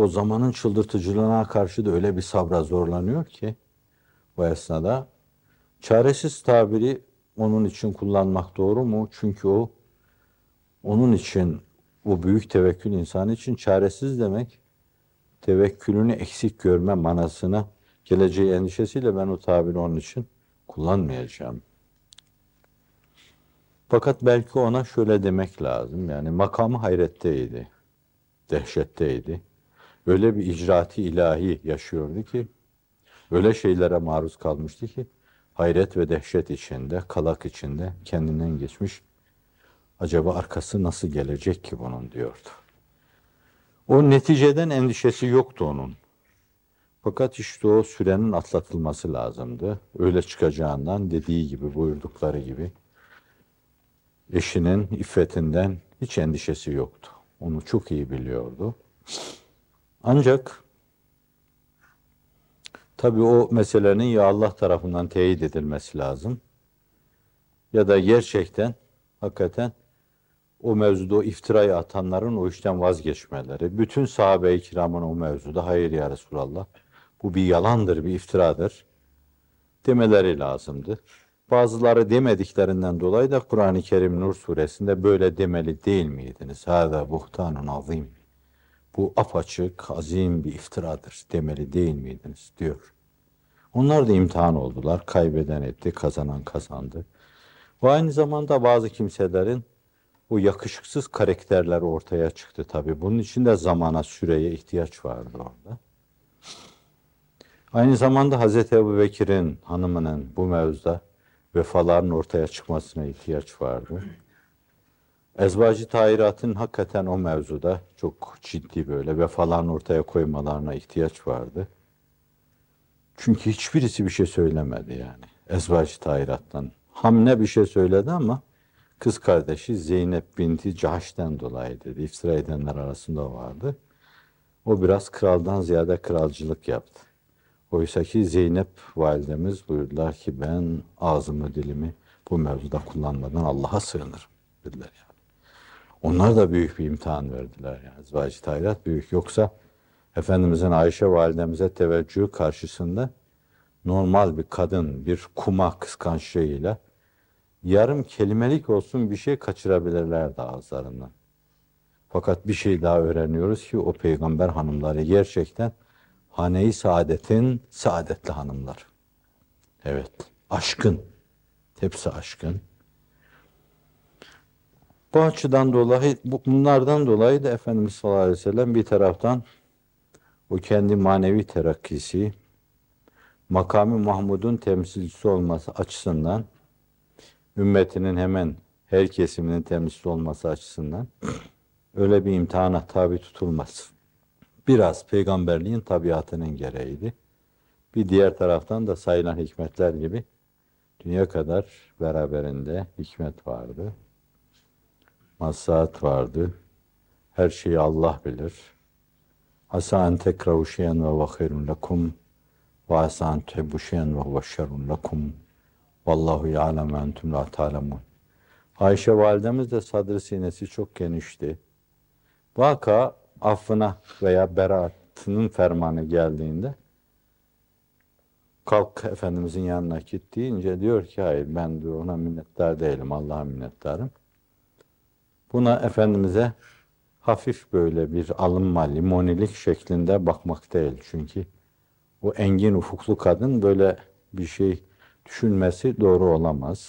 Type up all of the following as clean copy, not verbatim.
o zamanın çıldırtıcılığına karşı da öyle bir sabra zorlanıyor ki bu esnada. Çaresiz tabiri onun için kullanmak doğru mu? Çünkü o onun için, o büyük tevekkül insan için çaresiz demek, tevekkülünü eksik görme manasına geleceği endişesiyle ben o tabiri onun için kullanmayacağım. Fakat belki ona şöyle demek lazım. Yani makamı hayretteydi, dehşetteydi. Öyle bir icraat-ı ilahi yaşıyordu ki, öyle şeylere maruz kalmıştı ki, hayret ve dehşet içinde, kalak içinde kendinden geçmiş. Acaba arkası nasıl gelecek ki bunun diyordu. O neticeden endişesi yoktu onun. Fakat işte o sürenin atlatılması lazımdı. Öyle çıkacağından dediği gibi, buyurdukları gibi eşinin iffetinden hiç endişesi yoktu. Onu çok iyi biliyordu. Ancak tabii o meselenin ya Allah tarafından teyit edilmesi lazım ya da gerçekten hakikaten o mevzuda o iftirayı atanların o işten vazgeçmeleri. Bütün sahabe-i kiramın o mevzuda hayır ya Resulallah bu bir yalandır, bir iftiradır demeleri lazımdı. Bazıları demediklerinden dolayı da Kur'an-ı Kerim Nur suresinde böyle demeli değil miydiniz? Hâzâ buhtanun azîm. Bu apaçık, azim bir iftiradır demeli değil miydiniz diyor. Onlar da imtihan oldular. Kaybeden etti, kazanan kazandı. Ve aynı zamanda bazı kimselerin bu yakışıksız karakterler ortaya çıktı tabii. Bunun için de zamana, süreye ihtiyaç vardı orada. Aynı zamanda Hazreti Ebubekir'in hanımının bu mevzuda vefaların ortaya çıkmasına ihtiyaç vardı. Ezvacı tahiratın hakikaten o mevzuda çok ciddi böyle vefalarını ortaya koymalarına ihtiyaç vardı. Çünkü hiçbirisi bir şey söylemedi yani. Ezvacı tahirattan. Hamne bir şey söyledi ama kız kardeşi Zeynep binti Cahş'ten dolayı dedi. İftira edenler arasında vardı. O biraz kraldan ziyade kralcılık yaptı. Oysa ki Zeynep validemiz buyurdular ki ben ağzımı dilimi bu mevzuda kullanmadan Allah'a sığınırım dediler yani. Onlar da büyük bir imtihan verdiler yani. Ezvacı tahirat büyük. Yoksa Efendimizin Ayşe validemize teveccühü karşısında normal bir kadın bir kuma kıskançlığıyla yarım kelimelik olsun bir şey kaçırabilirlerdi ağızlarından. Fakat bir şey daha öğreniyoruz ki o peygamber hanımları gerçekten hane-i saadetin saadetli hanımlar. Evet, aşkın. Hepsi aşkın. Bu açıdan dolayı, bunlardan dolayı da Efendimiz sallallahu aleyhi ve sellem bir taraftan o kendi manevi terakkisi, makamı Mahmud'un temsilcisi olması açısından, ümmetinin hemen her kesiminin temsilcisi olması açısından öyle bir imtihana tabi tutulmaz. Biraz peygamberliğin tabiatının gereğiydi. Bir diğer taraftan da sayılan hikmetler gibi dünya kadar beraberinde hikmet vardı. Maslahat vardı. Her şeyi Allah bilir. Asa en tekrahu şeyen ve huve hayrun lekum ve asa en tuhibbu şeyen ve huve şerrun lekum vallahu ya'lem ve entum la ta'lemun. Ayşe validemiz de sadr-ı sinesi çok genişti. Vaka affına veya beraatının fermanı geldiğinde kalk Efendimizin yanına git deyince diyor ki hayır ben diyor, ona minnettar değilim, Allah'a minnettarım. Buna Efendimiz'e hafif böyle bir alınma, limonilik şeklinde bakmak değil. Çünkü o engin ufuklu kadın böyle bir şey düşünmesi doğru olamaz.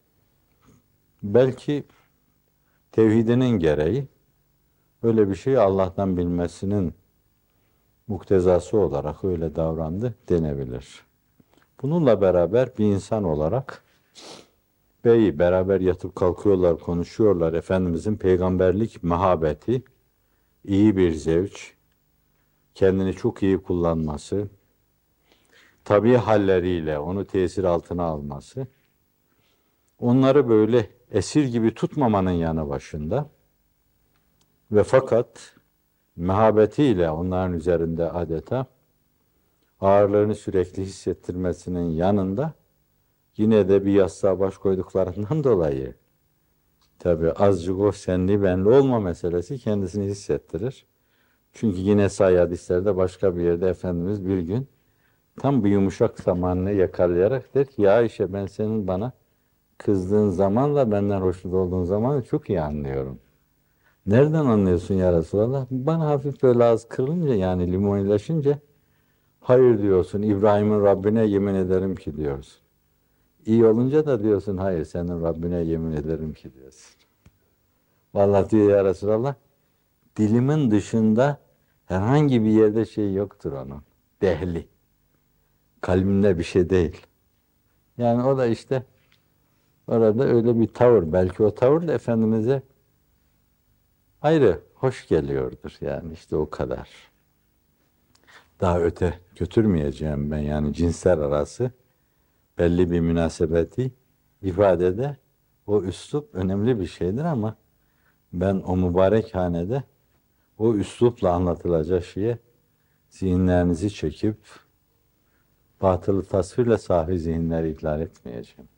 Belki tevhidinin gereği öyle bir şey Allah'tan bilmesinin muktezası olarak öyle davrandı denebilir. Bununla beraber bir insan olarak beraber yatıp kalkıyorlar, konuşuyorlar. Efendimizin peygamberlik mehabeti, iyi bir zevç, kendini çok iyi kullanması, tabii halleriyle onu tesir altına alması, onları böyle esir gibi tutmamanın yanı başında ve fakat mehabetiyle onların üzerinde adeta ağırlığını sürekli hissettirmesinin yanında yine de bir yastığa baş koyduklarından dolayı tabii azıcık o senli benli olma meselesi kendisini hissettirir. Çünkü yine sahih hadislerde başka bir yerde Efendimiz bir gün tam bir yumuşak zamanını yakalayarak der ki ya Ayşe ben senin bana kızdığın zamanla benden hoşnut olduğun zamanı çok iyi anlıyorum. Nereden anlıyorsun ya Resulallah? Bana hafif böyle az kırılınca yani limonileşince hayır diyorsun İbrahim'in Rabbine yemin ederim ki diyorsun. İyi olunca da diyorsun hayır senin Rabbine yemin ederim ki diyorsun. Vallahi diyor ya Resulallah dilimin dışında herhangi bir yerde şey yoktur onun. Dehli. Kalbimde bir şey değil. Yani o da işte orada öyle bir tavır. Belki o tavır da Efendimiz'e ayrı, hoş geliyordur yani işte o kadar. Daha öte götürmeyeceğim ben yani cinsler arası belli bir münasebeti ifadede o üslup önemli bir şeydir ama ben o mübarek hanede o üslupla anlatılacak şeye zihinlerinizi çekip batılı tasvirle sahi zihinleri ihlal etmeyeceğim.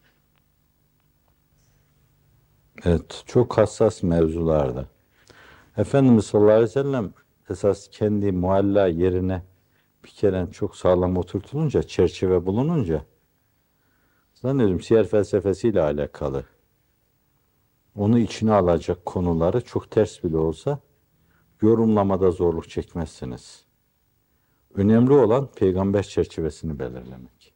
Evet, çok hassas mevzularda. Efendimiz sallallahu aleyhi ve sellem esas kendi mualla yerine bir kere çok sağlam oturtulunca, çerçeve bulununca zannediyorum siyer felsefesiyle alakalı. Onu içine alacak konuları çok ters bile olsa yorumlamada zorluk çekmezsiniz. Önemli olan peygamber çerçevesini belirlemek.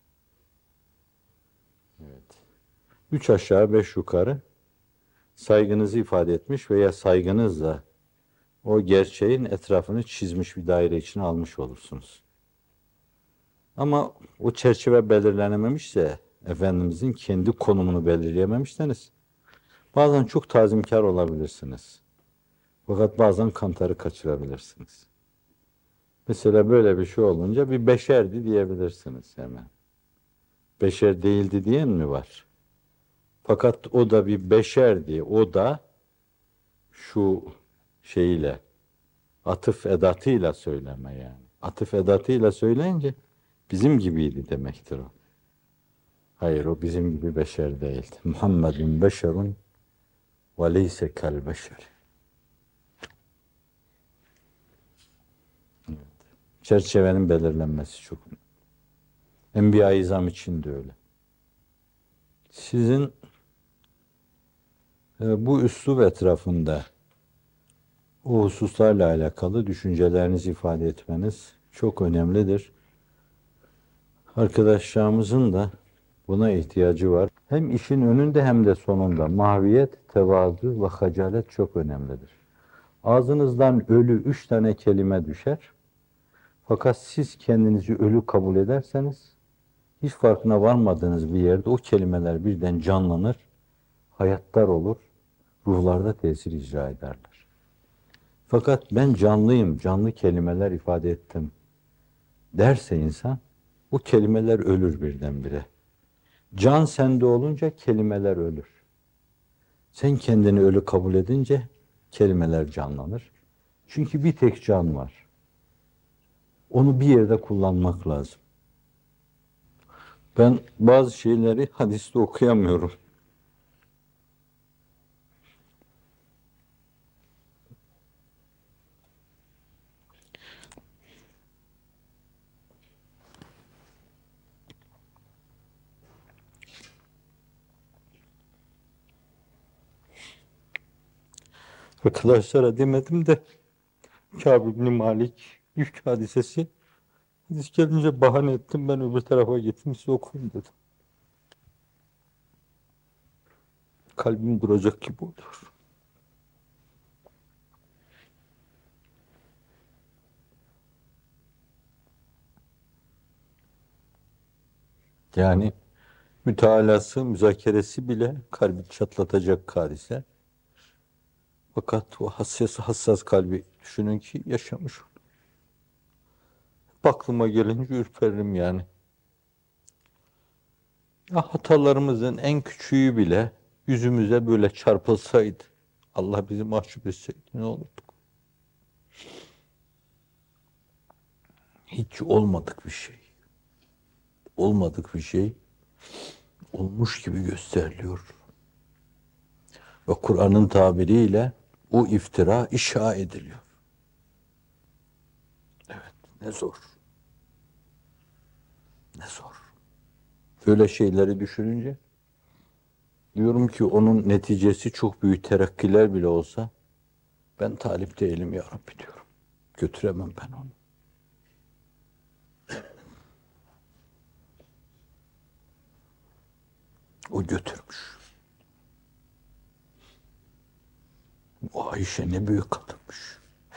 Evet. 3 aşağı 5 yukarı saygınızı ifade etmiş veya saygınızla o gerçeğin etrafını çizmiş bir daire içine almış olursunuz. Ama o çerçeve belirlenememişse, Efendimizin kendi konumunu belirleyememişseniz, bazen çok tazimkar olabilirsiniz. Fakat bazen kantarı kaçırabilirsiniz. Mesela böyle bir şey olunca bir beşerdi diyebilirsiniz hemen. Beşer değildi diyen mi var? Fakat o da bir beşerdi, o da şu şeyiyle, atıf edatıyla söyleme yani. Atıf edatıyla söyleyince bizim gibiydi demektir o. Hayır o bizim gibi beşer değildi. Muhammedun beşerun ve leyse kel beşer. Çerçevenin belirlenmesi çok önemli. Enbiya-i İzam için de öyle. Sizin bu üslup etrafında o hususlarla alakalı düşüncelerinizi ifade etmeniz çok önemlidir. Arkadaşlarımızın da buna ihtiyacı var. Hem işin önünde hem de sonunda mahviyet, tevazu ve hacalet çok önemlidir. Ağzınızdan ölü 3 tane kelime düşer. Fakat siz kendinizi ölü kabul ederseniz hiç farkına varmadığınız bir yerde o kelimeler birden canlanır, hayattar olur, ruhlarda tesir icra ederler. Fakat ben canlıyım, canlı kelimeler ifade ettim derse insan, o kelimeler ölür birdenbire. Can sende olunca kelimeler ölür. Sen kendini ölü kabul edince kelimeler canlanır. Çünkü bir tek can var. Onu bir yerde kullanmak lazım. Ben bazı şeyleri hadiste okuyamıyorum. Arkadaşlara demedim de Kâb ibn Malik ilk hadisesi. Hadis gelince bahane ettim ben öbür tarafa gittim size okuyun dedim. Kalbim duracak gibi oluyor. Yani mütalası, müzakeresi bile kalbi çatlatacak hadise. Fakat o hassas kalbi düşünün ki yaşamış. Aklıma gelince ürperirim yani. Ya hatalarımızın en küçüğü bile yüzümüze böyle çarpılsaydı, Allah bizi mahcup etseydi ne olurduk? Hiç olmadık bir şey. Olmadık bir şey olmuş gibi gösteriliyor. Ve Kur'an'ın tabiriyle o iftira inşa ediliyor. Ne zor. Ne zor. Böyle şeyleri düşününce diyorum ki onun neticesi çok büyük terakkiler bile olsa ben talip değilim ya Rabbi diyorum. Götüremem ben onu. O götürmüş. O Ayşe ne büyük kadınmış.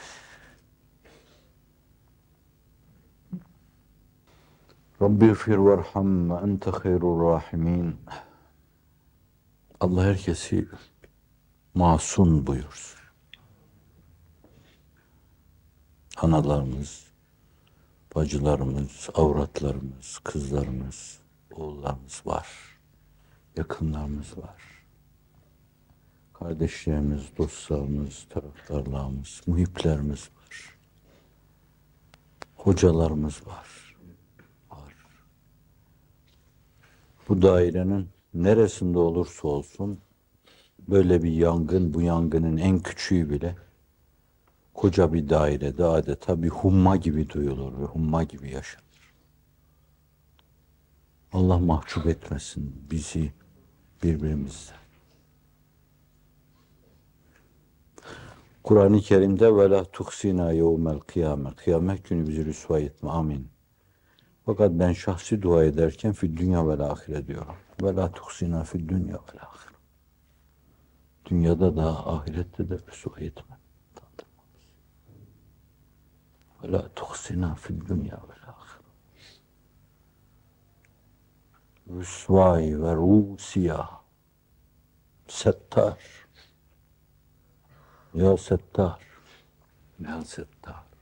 Rabbi gfir verham ve ente hayrur rahimin. Allah herkesi masum buyursun. Analarımız, bacılarımız, avratlarımız, kızlarımız, oğullarımız var. Yakınlarımız var. Kardeşlerimiz, dostlarımız, taraftarlarımız, muhiplerimiz var. Hocalarımız var. Bu dairenin neresinde olursa olsun böyle bir yangın, bu yangının en küçüğü bile koca bir dairede adeta bir humma gibi duyulur ve humma gibi yaşanır. Allah mahcup etmesin bizi birbirimizden. Kur'an-ı Kerim'de ve la tuhsina yevmel kıyame. Kıyamet günü bizi rüsva etme. Amin. Fakat ben şahsi dua ederken fi dünya vel ahire diyorum. Ve la tuhsina fi dünya vel ahire. Dünyada da ahirette de rüsva etme. Ve la tuhsina fi dünya vel ahire. Rüsvay ve rusiya. Settar. Ya Settar. Ya Settar.